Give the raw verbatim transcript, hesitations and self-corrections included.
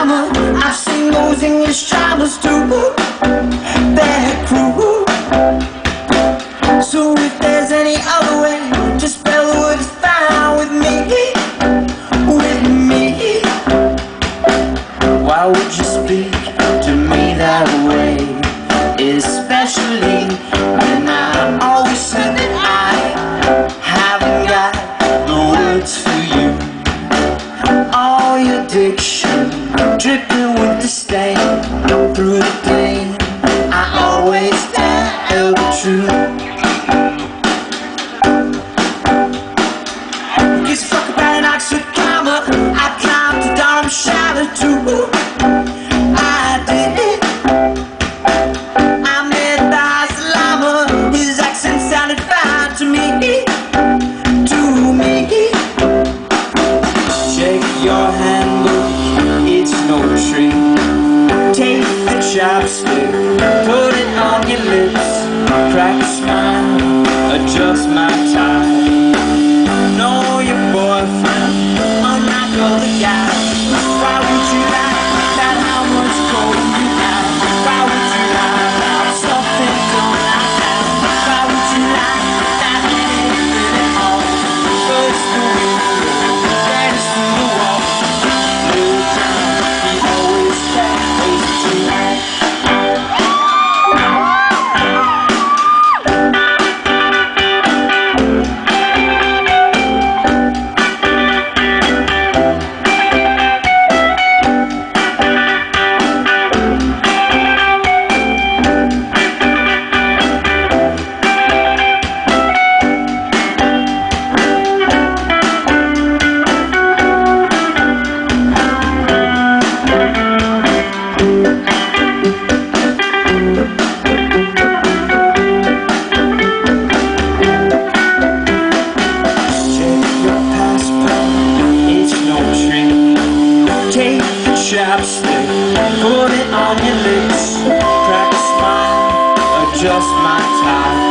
drama. I've seen those English dramas too. They're cruel. So if there's any other way, just spell the word is fine with me. With me. Why would you speak to me that way? Especially when I always said that I haven't got the words for you. All your diction dripping with disdain. Through the pain I always tell the truth. Gives a fuck about an Oxford comma. I climbed the dark shadow too. I did it. I met Dalai Lama. His accent sounded fine to me. To me. Shake your hand, look, it's no treat. Take the chopstick, put it on your lips. Crack a smile, adjust my tie. Know your boyfriend, unlike other guys. Why would you lie about how much cold you have? Why would you lie about something don't I have? Why would you lie about anything at all? First the window, then it's through the wall. Little John, he always plays tonight. Chopstick, put it on your lips. Crack a smile, adjust my tie.